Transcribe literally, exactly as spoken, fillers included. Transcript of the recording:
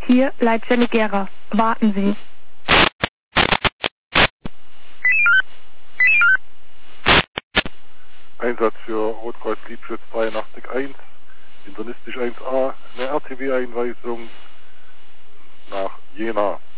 Hier Leitstelle Gera. Warten Sie. Einsatz für Rotkreuz Liebschutz dreiundachtzig eins, internistisch eins a, eine R T W-Einweisung nach Jena.